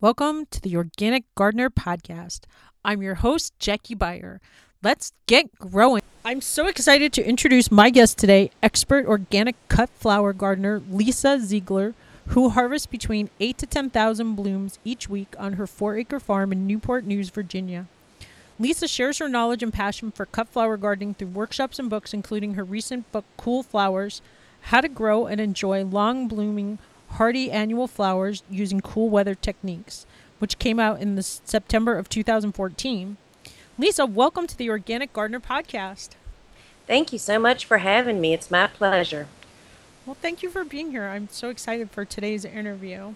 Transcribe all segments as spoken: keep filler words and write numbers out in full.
Welcome to the Organic Gardener Podcast. I'm your host, Jackie Beyer. Let's get growing. I'm so excited to introduce my guest today, expert organic cut flower gardener Lisa Ziegler, who harvests between eight to ten thousand blooms each week on her four-acre farm in Newport News, Virginia. Lisa shares her knowledge and passion for cut flower gardening through workshops and books, including her recent book, Cool Flowers, How to Grow and Enjoy Long-Blooming Hardy Annual Flowers Using Cool Weather Techniques, which came out in the September of two thousand fourteen. Lisa, welcome to the Organic Gardener Podcast. Thank you so much for having me. It's my pleasure. Well, thank you for being here. I'm so excited for today's interview.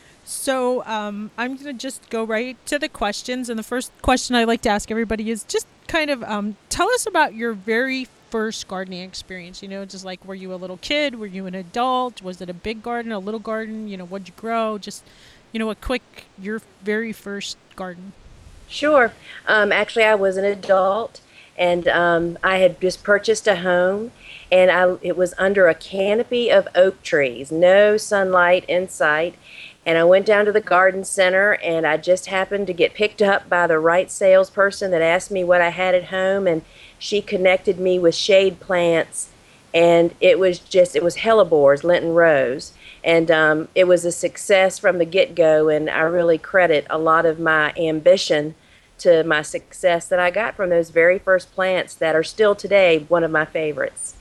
So um, I'm going to just go right to the questions. And the first question I like to ask everybody is just kind of um, tell us about your very first gardening experience. You know, just like, were you a little kid? Were you an adult? Was it a big garden, a little garden? You know, what'd you grow? Just, you know, a quick, your very first garden. Sure. Um, actually, I was an adult, and um, I had just purchased a home, and I, it was under a canopy of oak trees, no sunlight in sight. And I went down to the garden center, and I just happened to get picked up by the right salesperson that asked me what I had at home, and she connected me with shade plants, and it was just, it was hellebores, Lenten rose, and um, it was a success from the get-go, and I really credit a lot of my ambition to my success that I got from those very first plants that are still today one of my favorites.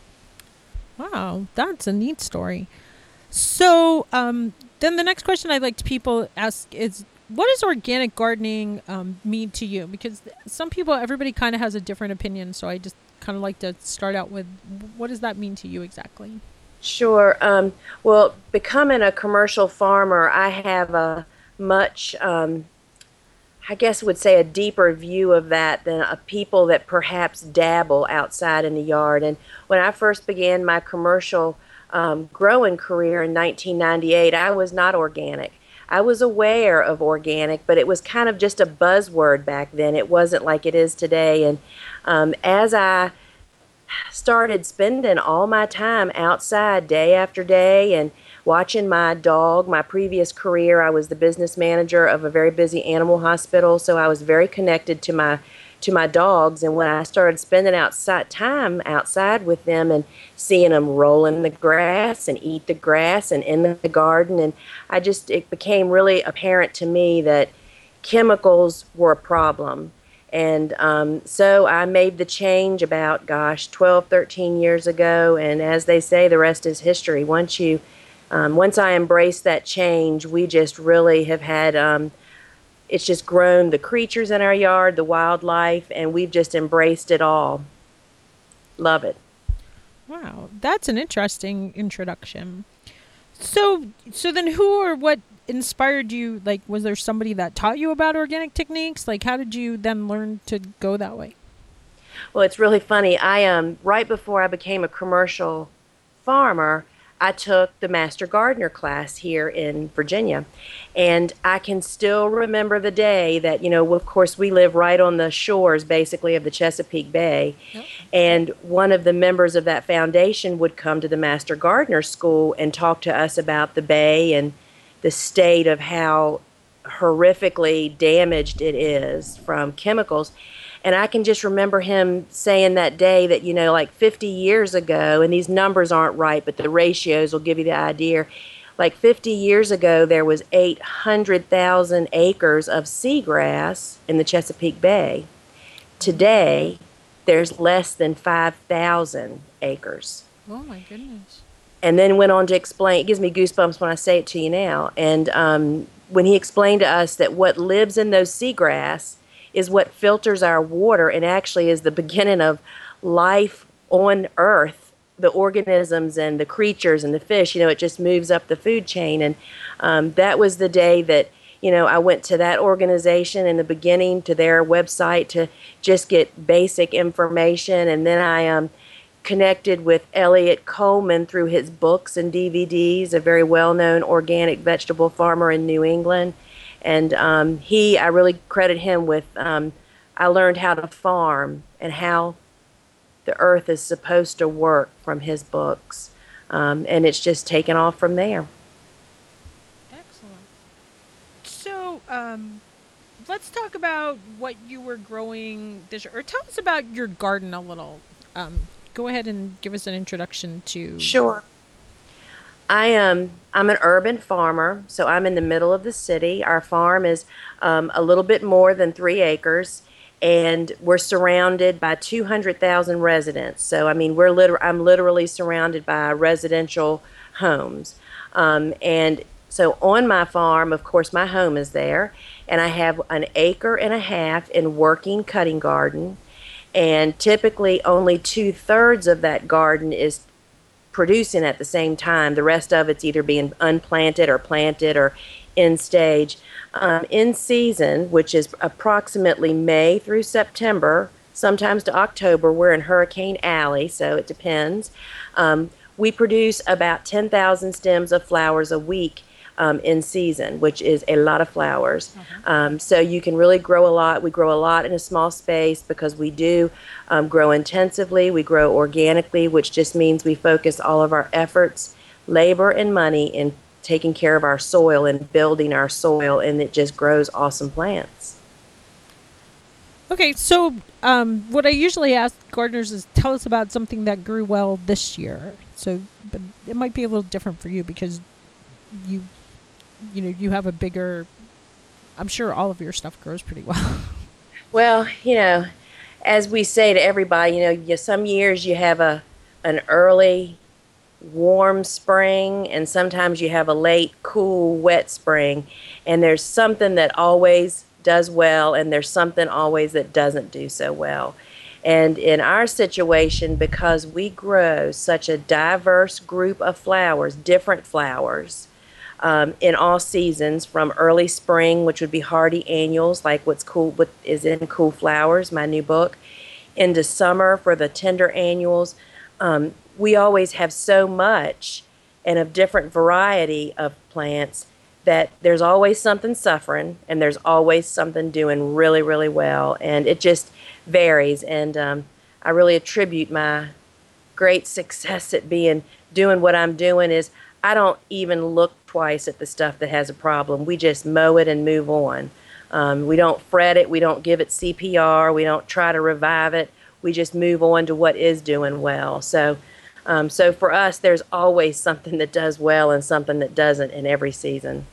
Wow, that's a neat story. So um, then the next question I'd like to people ask is, what does organic gardening um, mean to you? Because some people, everybody kind of has a different opinion. So I just kind of like to start out with, what does that mean to you exactly? Sure. Um, well, becoming a commercial farmer, I have a much, um, I guess would say a deeper view of that than a people that perhaps dabble outside in the yard. And when I first began my commercial um, growing career in nineteen ninety-eight, I was not organic. I was aware of organic, but it was kind of just a buzzword back then. It wasn't like it is today. And um, as I started spending all my time outside day after day and watching my dog, my previous career, I was the business manager of a very busy animal hospital, so I was very connected to my to my dogs. And when I started spending outside time outside with them and seeing them roll in the grass and eat the grass and in the garden, and I just, it became really apparent to me that chemicals were a problem. And um, so I made the change about, gosh, twelve, thirteen years ago. And as they say, the rest is history. Once you, um, once I embraced that change, we just really have had, um, it's just grown the creatures in our yard, the wildlife, and we've just embraced it all. Love it. Wow, that's an interesting introduction. So, so then who or what inspired you? Like, was there somebody that taught you about organic techniques? Like, how did you then learn to go that way? Well, it's really funny. I um right before I became a commercial farmer, I took the Master Gardener class here in Virginia. And I can still remember the day that, you know, of course, we live right on the shores, basically, of the Chesapeake Bay. Yep. And one of the members of that foundation would come to the Master Gardener School and talk to us about the bay and the state of how horrifically damaged it is from chemicals. And I can just remember him saying that day that, you know, like fifty years ago, and these numbers aren't right, but the ratios will give you the idea. Like fifty years ago, there was eight hundred thousand acres of seagrass in the Chesapeake Bay. Today, there's less than five thousand acres. Oh, my goodness. And then went on to explain, it gives me goosebumps when I say it to you now. And um, when he explained to us that what lives in those seagrass is what filters our water and actually is the beginning of life on Earth, the organisms and the creatures and the fish, you know, it just moves up the food chain. And um, that was the day that, you know, I went to that organization in the beginning, to their website, to just get basic information. And then I um, connected with Elliot Coleman through his books and D V Ds, a very well-known organic vegetable farmer in New England. And um, he, I really credit him with, um, I learned how to farm and how the earth is supposed to work from his books. Um, and it's just taken off from there. Excellent. So, uh, um, let's talk about what you were growing this year, or tell us about your garden a little. Um, go ahead and give us an introduction to. Sure. I am I'm an urban farmer, so I'm in the middle of the city. Our farm is um, a little bit more than three acres, and we're surrounded by two hundred thousand residents. So I mean, we're liter- I'm literally surrounded by residential homes, um, and so on my farm, of course, my home is there, and I have an acre and a half in working cutting garden, and typically only two thirds of that garden is producing at the same time. The rest of it's either being unplanted or planted or in stage. Um, in season, which is approximately May through September, sometimes to October, we're in Hurricane Alley, so it depends. Um, we produce about ten thousand stems of flowers a week um, in season, which is a lot of flowers. Uh-huh. Um, so you can really grow a lot. We grow a lot in a small space because we do um, grow intensively. We grow organically, which just means we focus all of our efforts, labor, and money in taking care of our soil and building our soil, and it just grows awesome plants. Okay, so um, what I usually ask gardeners is tell us about something that grew well this year. So, but it might be a little different for you because you, you know, you have a bigger. I'm sure all of your stuff grows pretty well. Well, you know, as we say to everybody, you know, you, some years you have a an early warm spring, and sometimes you have a late cool wet spring, and there's something that always does well, and there's something always that doesn't do so well. And in our situation, because we grow such a diverse group of flowers, different flowers, um, in all seasons, from early spring, which would be hardy annuals, like what's cool, what is in Cool Flowers, my new book, into summer for the tender annuals. Um, we always have so much and of different variety of plants that there's always something suffering and there's always something doing really, really well. And it just varies. And um, I really attribute my great success at being doing what I'm doing is I don't even look twice at the stuff that has a problem. We just mow it and move on. Um, we don't fret it. We don't give it C P R. We don't try to revive it. We just move on to what is doing well. So Um, so for us, there's always something that does well and something that doesn't in every season.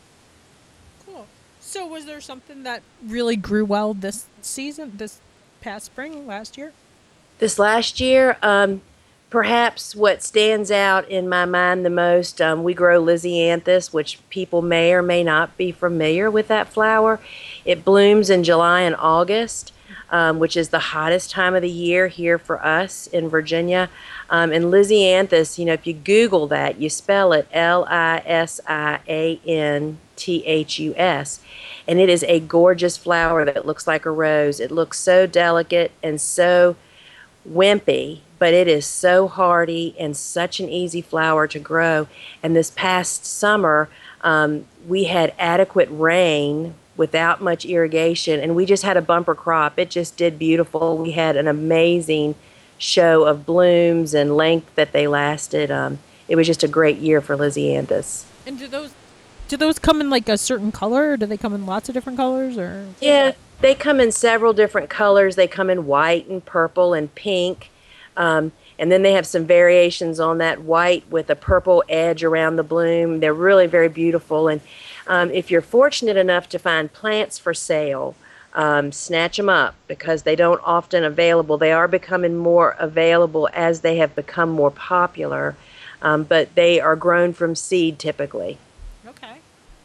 Cool. So was there something that really grew well this season, this past spring, last year? This last year, um, perhaps what stands out in my mind the most, um, we grow Lisianthus, which people may or may not be familiar with that flower. It blooms in July and August. Um, which is the hottest time of the year here for us in Virginia. Um, and Lisianthus, you know, if you Google that, you spell it L I S I A N T H U S. And it is a gorgeous flower that looks like a rose. It looks so delicate and so wimpy, but it is so hardy and such an easy flower to grow. And this past summer, um, we had adequate rain without much irrigation, and we just had a bumper crop. It just did beautiful. We had an amazing show of blooms and length that they lasted. Um, it was just a great year for Lisianthus. And do those do those come in like a certain color, or do they come in lots of different colors? Or yeah, they come in several different colors. They come in white and purple and pink. Um, and then they have some variations on that white with a purple edge around the bloom. They're really very beautiful. And Um, if you're fortunate enough to find plants for sale, um, snatch them up because they don't often available. They are becoming more available as they have become more popular, um, but they are grown from seed typically. Okay.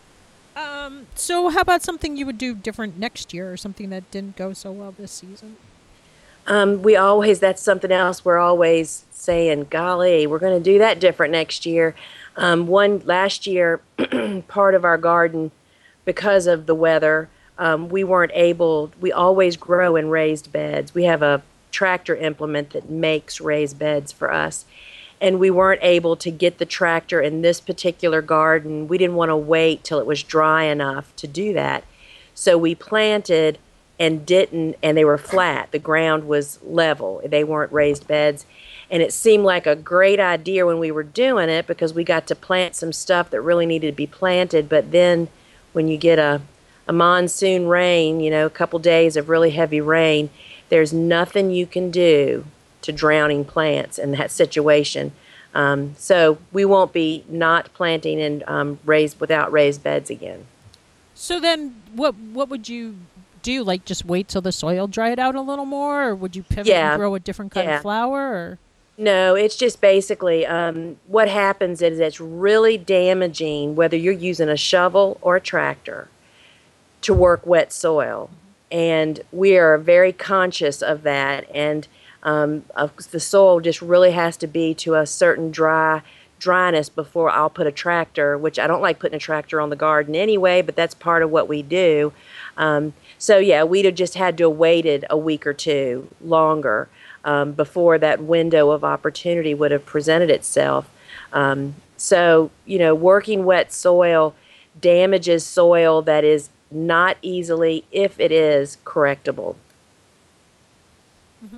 Um, so how about something you would do different next year, or something that didn't go so well this season? Um, we always, that's something else we're always saying, golly, we're going to do that different next year. Um, one last year, part of our garden, because of the weather, um, we weren't able, we always grow in raised beds. We have a tractor implement that makes raised beds for us. And we weren't able to get the tractor in this particular garden. We didn't want to wait till it was dry enough to do that. So we planted and didn't, and they were flat. The ground was level. They weren't raised beds. And it seemed like a great idea when we were doing it because we got to plant some stuff that really needed to be planted. But then when you get a, a monsoon rain, you know, a couple days of really heavy rain, there's nothing you can do to drowning plants in that situation. Um, so we won't be not planting in um, raised without raised beds again. So then, what what would you do? Like, just wait till the soil dried out a little more, or would you pivot Yeah, and grow a different kind yeah. of flower? Or No, it's just basically um, what happens is it's really damaging whether you're using a shovel or a tractor to work wet soil. And we are very conscious of that. And um, of the soil just really has to be to a certain dry dryness before I'll put a tractor, which I don't like putting a tractor on the garden anyway, but that's part of what we do. Um, so yeah, we'd have just had to have waited a week or two longer um, before that window of opportunity would have presented itself. Um, so, you know, working wet soil damages soil that is not easily, if it is, correctable. Mm-hmm.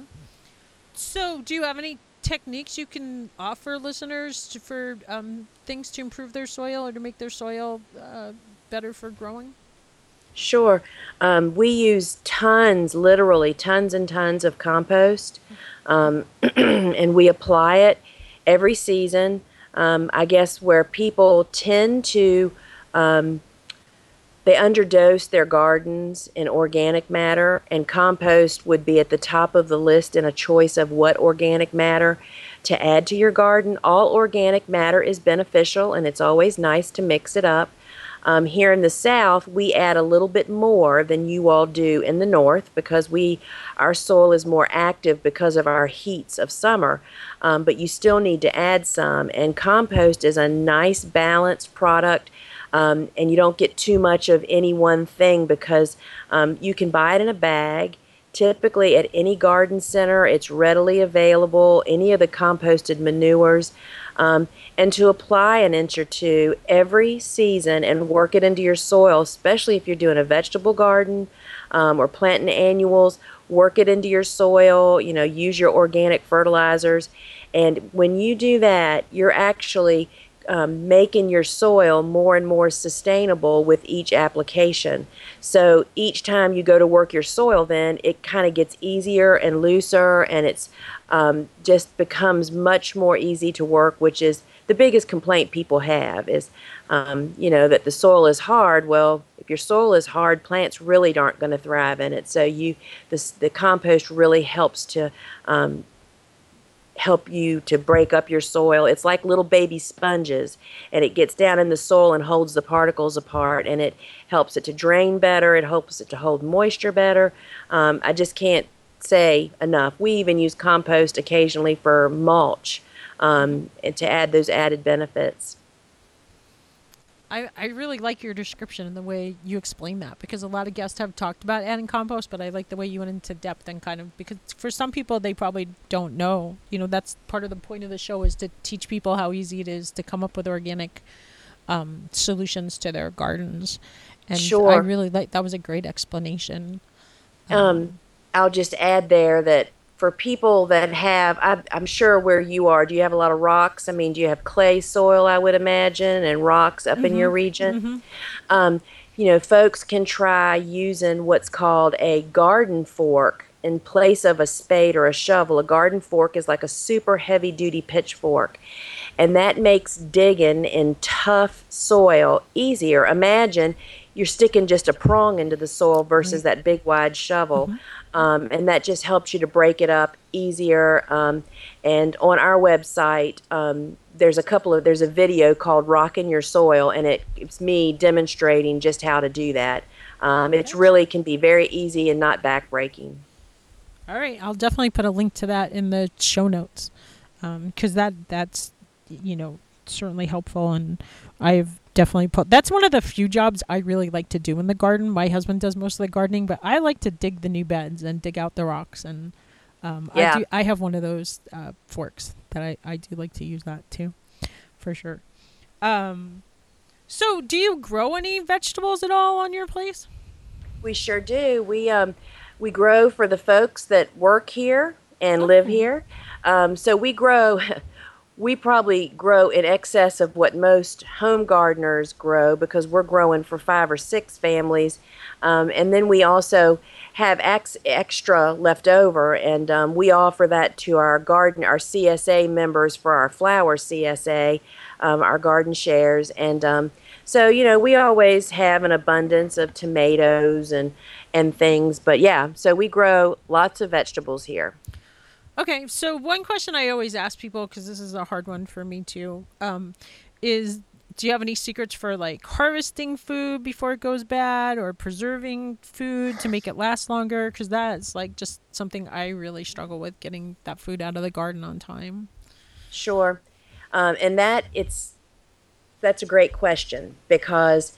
So, do you have any techniques you can offer listeners to, for um, things to improve their soil or to make their soil uh, better for growing? Sure. Um, we use tons, literally tons and tons of compost, um, and we apply it every season. Um, I guess where people tend to um, they underdose their gardens in organic matter, and compost would be at the top of the list in a choice of what organic matter to add to your garden. All organic matter is beneficial, and it's always nice to mix it up. Um, here in the South, we add a little bit more than you all do in the North because we our soil is more active because of our heats of summer. Um, but you still need to add some, and compost is a nice balanced product. Um, and you don't get too much of any one thing because um, you can buy it in a bag. Typically at any garden center, it's readily available, any of the composted manures. Um, and to apply an inch or two every season and work it into your soil, especially if you're doing a vegetable garden um, or planting annuals, work it into your soil, you know, use your organic fertilizers. And when you do that, you're actually Um, making your soil more and more sustainable with each application. So each time you go to work your soil, then it kind of gets easier and looser, and it's um, just becomes much more easy to work, which is the biggest complaint people have is, um, you know, that the soil is hard. Well, if your soil is hard, plants really aren't going to thrive in it. So you, this, the compost really helps to um, help you to break up your soil. It's like little baby sponges, and it gets down in the soil and holds the particles apart, and it helps it to drain better. It helps it to hold moisture better. Um, I just can't say enough. We even use compost occasionally for mulch um, and to add those added benefits. I, I really like your description and the way you explain that, because a lot of guests have talked about adding compost, but I like the way you went into depth and kind of, because for some people, they probably don't know. You know, that's part of the point of the show, is to teach people how easy it is to come up with organic um, solutions to their gardens. And Sure. I really like, that was a great explanation. Um, um, I'll just add there that for people that have, I, I'm sure where you are, do you have a lot of rocks? I mean, do you have clay soil, I would imagine, and rocks up mm-hmm. in your region? Mm-hmm. Um, you know, folks can try using what's called a garden fork in place of a spade or a shovel. A garden fork is like a super heavy-duty pitchfork, and that makes digging in tough soil easier. Imagine you're sticking just a prong into the soil versus mm-hmm. that big, wide shovel. Mm-hmm. Um, and that just helps you to break it up easier. Um, and on our website, um, there's a couple of there's a video called "Rockin' Your Soil," and it, it's me demonstrating just how to do that. Um, it's really can be very easy and not backbreaking. All right, I'll definitely put a link to that in the show notes, because um, that that's you know certainly helpful, and I've definitely put that's one of the few jobs I really like to do in the garden. My husband does most of the gardening, but I like to dig the new beds and dig out the rocks, and um, yeah. I do I have one of those uh, forks that I, I do like to use that too, for sure. Um, so do you grow any vegetables at all on your place? We sure do. We um we grow for the folks that work here and okay. live here. Um, so we grow we probably grow in excess of what most home gardeners grow because we're growing for five or six families. Um, and then we also have ex- extra left over, and um, we offer that to our garden, our C S A members for our flower C S A, um, our garden shares. And um, so, you know, we always have an abundance of tomatoes and, and things. But yeah, so we grow lots of vegetables here. Okay, so one question I always ask people, because this is a hard one for me too, um, is do you have any secrets for like harvesting food before it goes bad or preserving food to make it last longer? Because that's like just something I really struggle with, getting that food out of the garden on time. Sure. Um, and that it's that's a great question because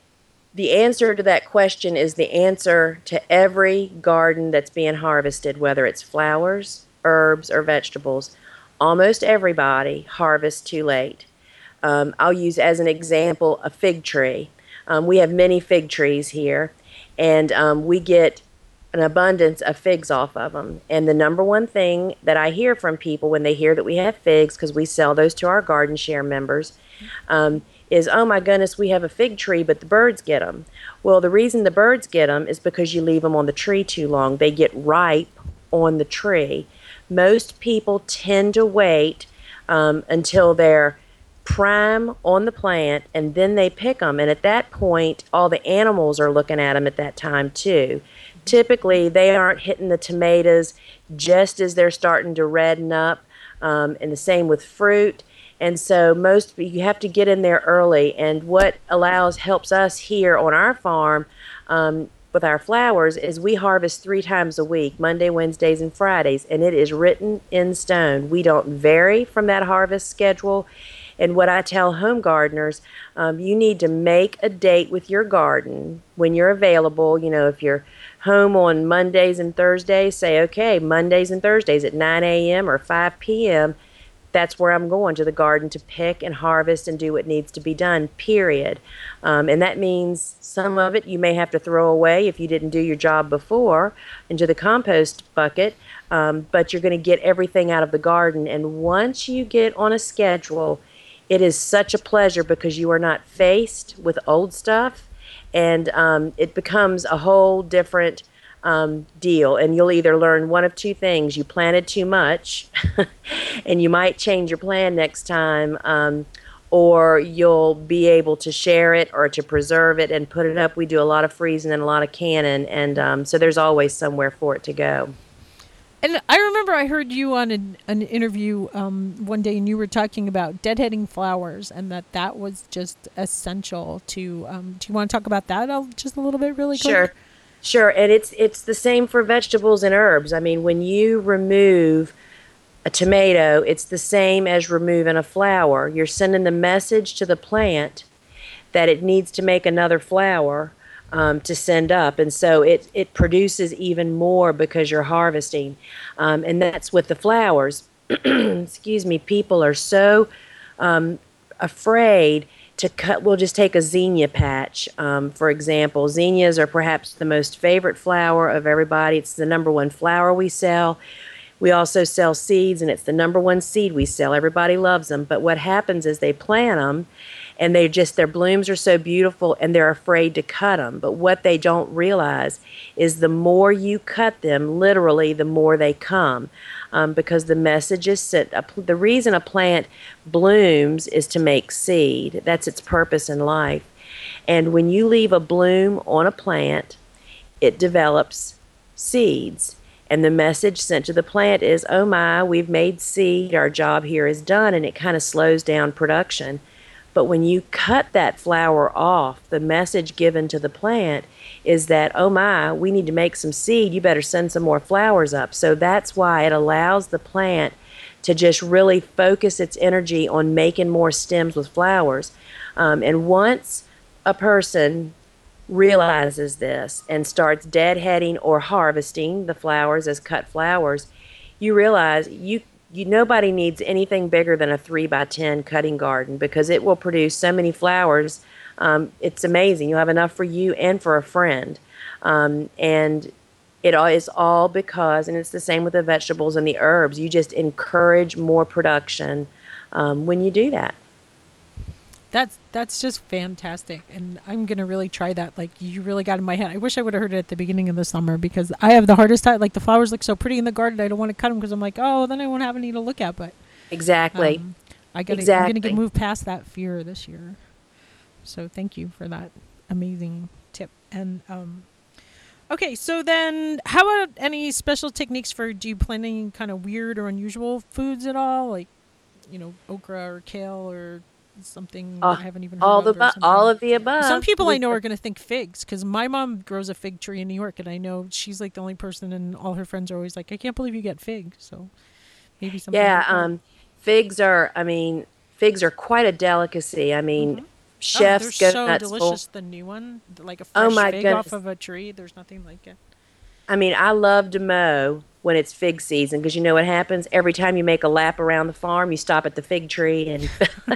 the answer to that question is the answer to every garden that's being harvested, whether it's flowers, herbs, or vegetables. Almost everybody harvests too late. Um, I'll use as an example a fig tree. Um, we have many fig trees here, and um, we get an abundance of figs off of them. And the number one thing that I hear from people when they hear that we have figs, because we sell those to our garden share members, um, is, oh my goodness, we have a fig tree, but the birds get them. Well, the reason the birds get them is because you leave them on the tree too long. They get ripe on the tree. Most people tend to wait um, until they're prime on the plant, and then they pick them. And at that point, all the animals are looking at them at that time too. Typically, they aren't hitting the tomatoes just as they're starting to redden up, um, and the same with fruit. And so most you have to get in there early. And what allows helps us here on our farm um, with our flowers is we harvest three times a week, Monday, Wednesdays, and Fridays, and it is written in stone. We don't vary from that harvest schedule. And what I tell home gardeners, um, you need to make a date with your garden when you're available. You know, if you're home on Mondays and Thursdays, say, okay, Mondays and Thursdays at nine a.m. or five p.m., that's where I'm going to the garden to pick and harvest and do what needs to be done, period. Um, and that means some of it you may have to throw away if you didn't do your job before into the compost bucket, um, but you're going to get everything out of the garden. And once you get on a schedule, it is such a pleasure because you are not faced with old stuff, and um, it becomes a whole different um, deal. And you'll either learn one of two things. You planted too much, and you might change your plan next time, um, or you'll be able to share it or to preserve it and put it up. We do a lot of freezing and a lot of canning, and um, so there's always somewhere for it to go. And I remember I heard you on an, an interview um, one day, and you were talking about deadheading flowers, and that that was just essential to. Um, do you want to talk about that just a little bit, really quick? Sure, sure. And it's it's the same for vegetables and herbs. I mean, when you remove a tomato, it's the same as removing a flower. You're sending the message to the plant that it needs to make another flower. Um, to send up, and so it it produces even more because you're harvesting, um, and that's with the flowers. Excuse me. People are so um, afraid to cut. We'll just take a zinnia patch, um, for example. Zinnias are perhaps the most favorite flower of everybody. It's the number one flower we sell. We also sell seeds, and it's the number one seed we sell. Everybody loves them, but what happens is they plant them, and they just, their blooms are so beautiful, and they're afraid to cut them. But what they don't realize is the more you cut them, literally, the more they come, um, because the message is sent. The reason a plant blooms is to make seed. That's its purpose in life. And when you leave a bloom on a plant, it develops seeds. And the message sent to the plant is, oh my, we've made seed, our job here is done, and it kind of slows down production. But when you cut that flower off, the message given to the plant is that, oh my, we need to make some seed, you better send some more flowers up. So that's why it allows the plant to just really focus its energy on making more stems with flowers. Um, and once a person realizes this and starts deadheading or harvesting the flowers as cut flowers, you realize you you nobody needs anything bigger than a three by ten cutting garden because it will produce so many flowers. Um, it's amazing. You'll have enough for you and for a friend. Um, and it all is all because, and it's the same with the vegetables and the herbs, you just encourage more production um, when you do that. That's that's just fantastic, and I'm gonna really try that. Like you really got in my head. I wish I would have heard it at the beginning of the summer because I have the hardest time. Like the flowers look so pretty in the garden, I don't want to cut them because I'm like, oh, then I won't have any to look at. But Exactly. um, I got Exactly. I'm gonna get move past that fear this year. So thank you for that amazing tip. And um, okay, so then how about any special techniques for? Do you plan any kind of weird or unusual foods at all, like you know okra or kale or something Uh, that I haven't even heard all of the or bu- something? all of the above. Some people I We- know are going to think figs because my mom grows a fig tree in New York, and I know she's like the only person, and all her friends are always like, "I can't believe you get figs." So maybe something. Yeah, like that. um, figs are. I mean, figs are quite a delicacy. I mean, Oh, they're chefs go so nuts for. delicious. The new one, like a Oh fresh my fig off goodness! of a tree. There's nothing like it. I mean, I love to mow when it's fig season because you know what happens every time you make a lap around the farm, you stop at the fig tree and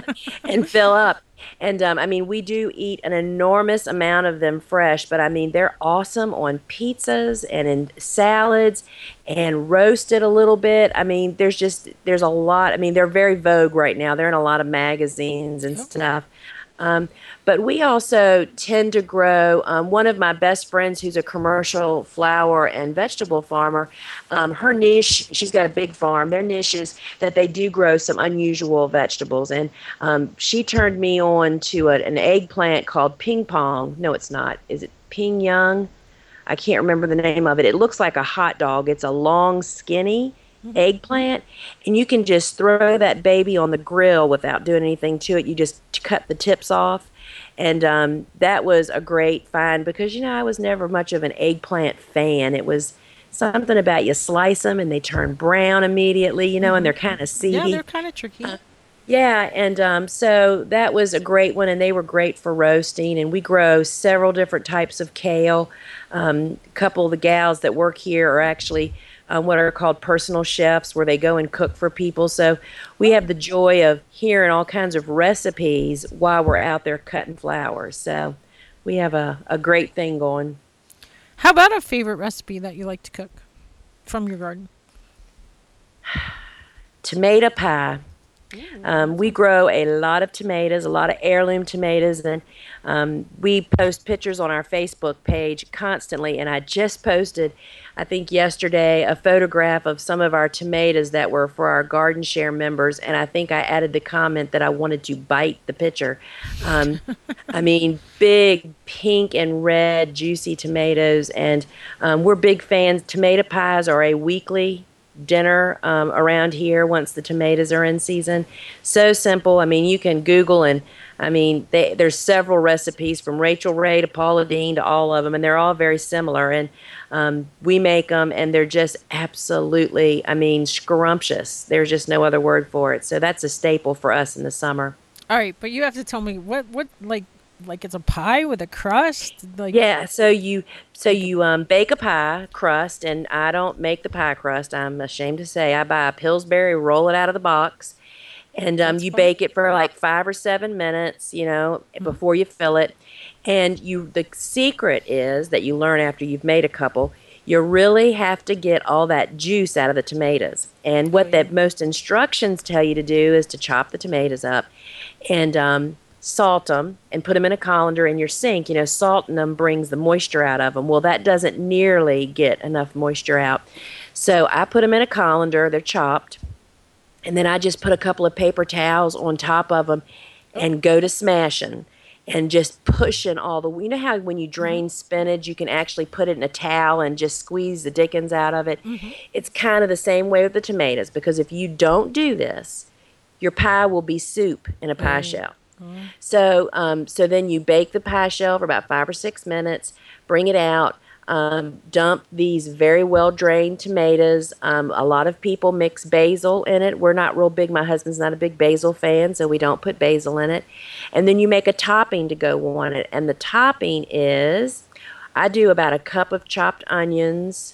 and fill up. And um, I mean, we do eat an enormous amount of them fresh, but I mean, they're awesome on pizzas and in salads and roasted a little bit. I mean, there's just there's a lot. I mean, they're very vogue right now. They're in a lot of magazines and Oh, stuff. Um, but we also tend to grow. Um, one of my best friends, who's a commercial flower and vegetable farmer, um, her niche, she's got a big farm. Their niche is that they do grow some unusual vegetables. And um, she turned me on to a, an eggplant called ping pong. No, it's not. Is it ping young? I can't remember the name of it. It looks like a hot dog. It's a long, skinny eggplant, and you can just throw that baby on the grill without doing anything to it. You just cut the tips off, and um, that was a great find because you know I was never much of an eggplant fan. It was something about you slice them and they turn brown immediately, you know, and they're kind of yeah, seedy. they're kind of tricky. Yeah, and um, so that was a great one, and they were great for roasting. And we grow several different types of kale. Um, a couple of the gals that work here are actually um, what are called personal chefs, where they go and cook for people. So we have the joy of hearing all kinds of recipes while we're out there cutting flowers. So we have a, a great thing going. How about a favorite recipe that you like to cook from your garden? Tomato pie. Um, we grow a lot of tomatoes, a lot of heirloom tomatoes, and um, we post pictures on our Facebook page constantly. And I just posted, I think yesterday, a photograph of some of our tomatoes that were for our Garden Share members. And I think I added the comment that I wanted to bite the picture. Um, I mean, big pink and red, juicy tomatoes. And um, we're big fans. Tomato pies are a weekly dinner um, around here once the tomatoes are in season. So simple. I mean, you can Google and I mean, they, there's several recipes from Rachel Ray to Paula Dean to all of them, and they're all very similar. And um, we make them, and they're just absolutely, I mean, scrumptious. There's just no other word for it. So that's a staple for us in the summer. All right, but you have to tell me what what like like it's a pie with a crust, like Yeah, so you so you um, bake a pie crust, and I don't make the pie crust. I'm ashamed to say I buy a Pillsbury, roll it out of the box, and um, That's you fine. bake it for like five or seven minutes, you know, before you fill it. And you, the secret is that you learn after you've made a couple. You really have to get all that juice out of the tomatoes. And what yeah. that most instructions tell you to do is to chop the tomatoes up, and um, salt them and put them in a colander in your sink. You know, salting them brings the moisture out of them. Well, that doesn't nearly get enough moisture out. So I put them in a colander. They're chopped. And then I just put a couple of paper towels on top of them and go to smashing and just pushing all the, you know how when you drain spinach, you can actually put it in a towel and just squeeze the dickens out of it? Mm-hmm. It's kind of the same way with the tomatoes, because if you don't do this, your pie will be soup in a pie Right. shell. So, um, so then you bake the pie shell for about five or six minutes, bring it out, um, dump these very well drained tomatoes. Um, a lot of people mix basil in it. We're not real big. My husband's not a big basil fan, so we don't put basil in it. And then you make a topping to go on it. And the topping is, I do about a cup of chopped onions,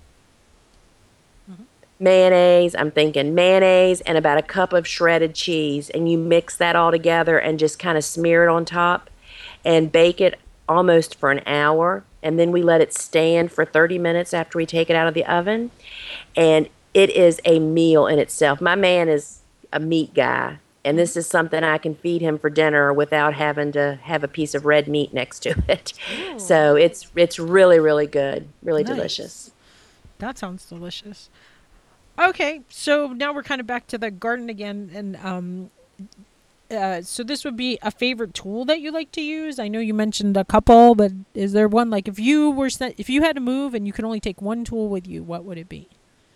mayonnaise, I'm thinking mayonnaise, and about a cup of shredded cheese, and you mix that all together and just kind of smear it on top and bake it almost for an hour, and then we let it stand for thirty minutes after we take it out of the oven, and it is a meal in itself. My man is a meat guy, And this is something I can feed him for dinner without having to have a piece of red meat next to it. Ooh. So it's it's really, really good, really Nice. delicious. That sounds delicious. Okay, so now we're kind of back to the garden again, and um, uh, so this would be a favorite tool that you like to use. I know you mentioned a couple, but is there one, like if you were set, if you had to move and you could only take one tool with you, what would it be?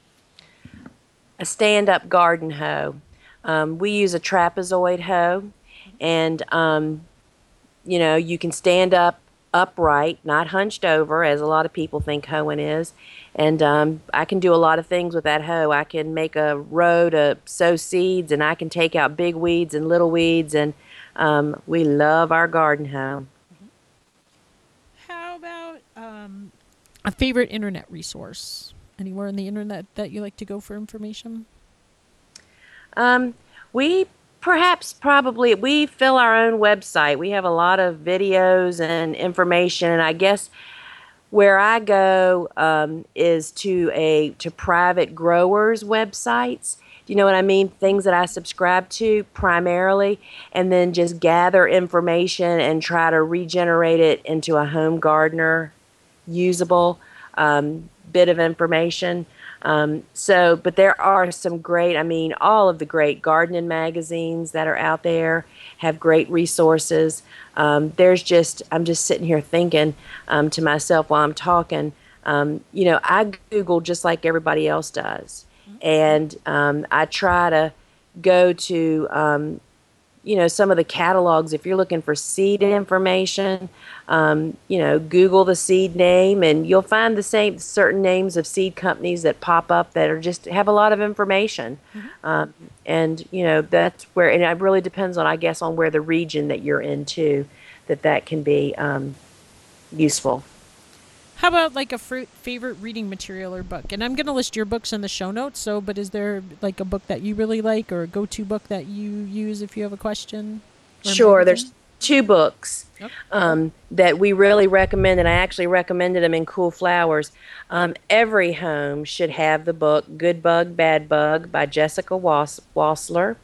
A stand-up garden hoe. Um, we use a trapezoid hoe, and um, you know, you can stand up upright, not hunched over, as a lot of people think hoeing is. And um, I can do a lot of things with that hoe. I can make a row to sow seeds, and I can take out big weeds and little weeds, and um, we love our garden hoe. How about um, a favorite internet resource? Anywhere on the internet that you like to go for information? Um, we perhaps probably we fill our own website. We have a lot of videos and information, and I guess where I go um, is to a to private growers' websites. Do you know what I mean? Things that I subscribe to primarily, and then just gather information and try to regenerate it into a home gardener usable um, bit of information. Um, so, but there are some great, I mean, all of the great gardening magazines that are out there have great resources. Um, there's just, I'm just sitting here thinking um, to myself while I'm talking, um, you know, I Google just like everybody else does. And um, I try to go to, um, you know, some of the catalogs. If you're looking for seed information, um, you know, Google the seed name, and you'll find the same certain names of seed companies that pop up that are just have a lot of information. Mm-hmm. Um, and you know, that's where, and it really depends on, I guess, on where the region that you're into, that that can be um, useful. How about like a fr- favorite reading material or book? And I'm going to list your books in the show notes. So, but is there like a book that you really like, or a go-to book that you use if you have a question? Sure. There's two books okay. um, that we really recommend, and I actually recommended them in Cool Flowers. Um, every home should have the book Good Bug, Bad Bug by Jessica Was- Wassler.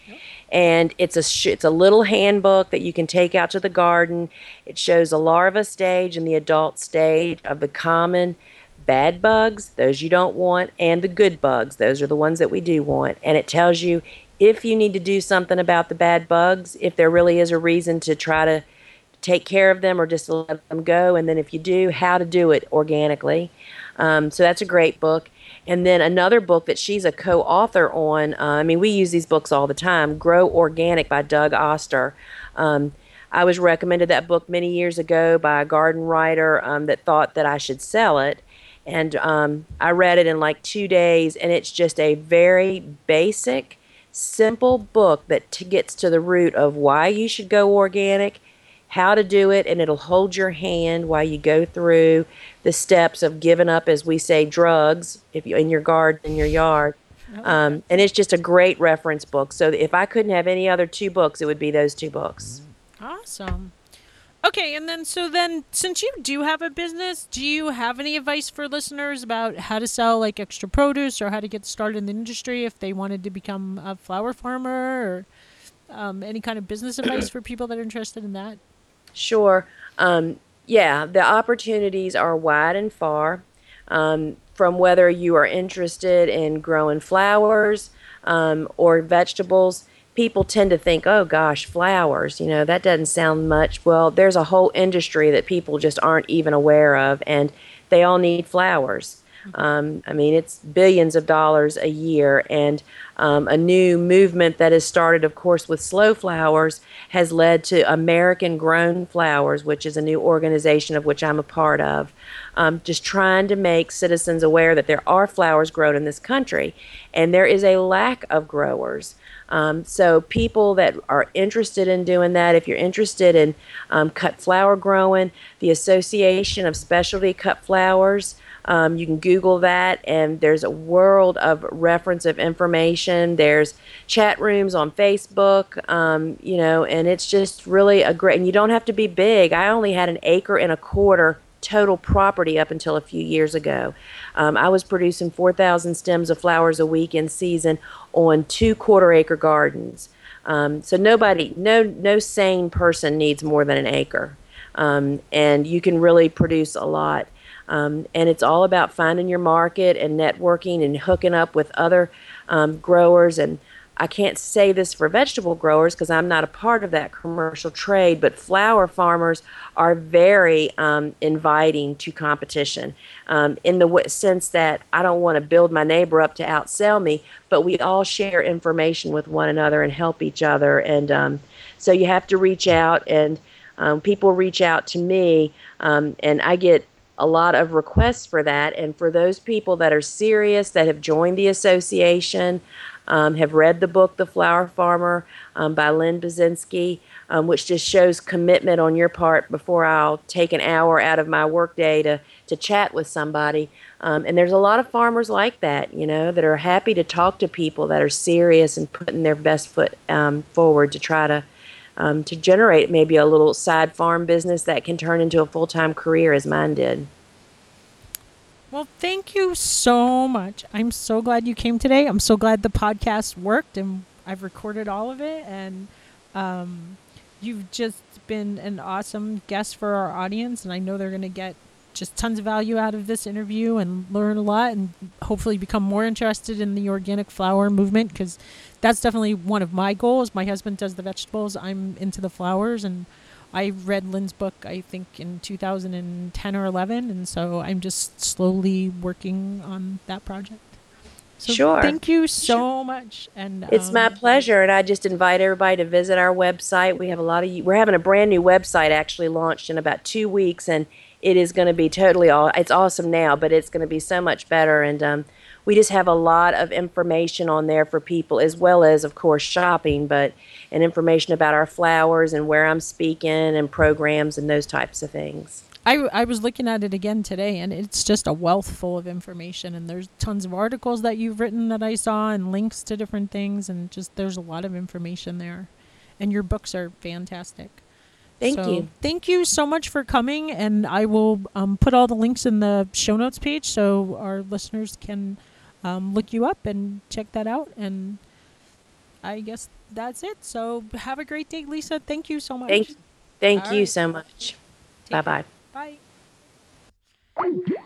And it's a sh- it's a little handbook that you can take out to the garden. It shows the larva stage and the adult stage of the common bad bugs, those you don't want, and the good bugs, those are the ones that we do want. And it tells you if you need to do something about the bad bugs, if there really is a reason to try to take care of them or just to let them go, and then if you do, how to do it organically. Um, so that's a great book. And then another book that she's a co-author on, uh, I mean, we use these books all the time, Grow Organic by Doug Oster. Um, I was recommended that book many years ago by a garden writer um, that thought that I should sell it. And um, I read it in like two days, and it's just a very basic, simple book that t- gets to the root of why you should go organic, how to do it, and it'll hold your hand while you go through the steps of giving up, as we say, drugs if you in your garden, in your yard. Um, and it's just a great reference book. So if I couldn't have any other two books, it would be those two books. Awesome. Okay, and then so then since you do have a business, do you have any advice for listeners about how to sell like extra produce, or how to get started in the industry if they wanted to become a flower farmer, or um, any kind of business advice for people that are interested in that? Sure. Um, yeah, the opportunities are wide and far, um, from whether you are interested in growing flowers um, or vegetables. People tend to think, oh gosh, flowers, you know, that doesn't sound much. Well, there's a whole industry that people just aren't even aware of, and they all need flowers. Um, I mean, it's billions of dollars a year, and um, a new movement that has started, of course, with slow flowers has led to American Grown Flowers, which is a new organization of which I'm a part of, um, just trying to make citizens aware that there are flowers grown in this country, and there is a lack of growers. Um, so people that are interested in doing that, if you're interested in um, cut flower growing, the Association of Specialty Cut Flowers, Um, you can Google that, and there's a world of reference of information. There's chat rooms on Facebook, um, you know, and it's just really a great, and you don't have to be big. I only had an acre and a quarter total property up until a few years ago. Um, I was producing four thousand stems of flowers a week in season on two quarter acre gardens. Um, so nobody, no, no sane person needs more than an acre, um, and you can really produce a lot. Um, and it's all about finding your market and networking and hooking up with other um, growers. And I can't say this for vegetable growers because I'm not a part of that commercial trade, but flower farmers are very um, inviting to competition um, in the w- sense that I don't want to build my neighbor up to outsell me, but we all share information with one another and help each other. And um, so you have to reach out, and um, people reach out to me, um, and I get a lot of requests for that. And for those people that are serious, that have joined the association, um, have read the book The Flower Farmer um, by Lynn Basinski, um, which just shows commitment on your part before I'll take an hour out of my workday to, to chat with somebody. Um, and there's a lot of farmers like that, you know, that are happy to talk to people that are serious and putting their best foot um, forward to try to Um, to generate maybe a little side farm business that can turn into a full-time career as mine did. Well, thank you so much. I'm so glad you came today. I'm so glad the podcast worked and I've recorded all of it. And um, you've just been an awesome guest for our audience. And I know they're going to get just tons of value out of this interview and learn a lot and hopefully become more interested in the organic flower movement, because that's definitely one of my goals. My husband does the vegetables. I'm into the flowers, and I read Lynn's book, I think, in two thousand ten or eleven, and so I'm just slowly working on that project. So Sure. Thank you so Sure. much. And It's um, my pleasure, and I just invite everybody to visit our website. We have a lot of we're having a brand new website actually launched in about two weeks, and it is going to be totally all. It's awesome now, but it's going to be so much better. And um, we just have a lot of information on there for people, as well as, of course, shopping, but and information about our flowers and where I'm speaking and programs and those types of things. I, I was looking at it again today, and it's just a wealth full of information. And there's tons of articles that you've written that I saw, and links to different things, and just there's a lot of information there. And your books are fantastic. Thank so, you. Thank you so much for coming, and I will um, put all the links in the show notes page so our listeners can um, look you up and check that out. And I guess that's it. So have a great day, Lisa. Thank you so much. Thank, thank All you right. so much. Take Bye-bye. care. Bye.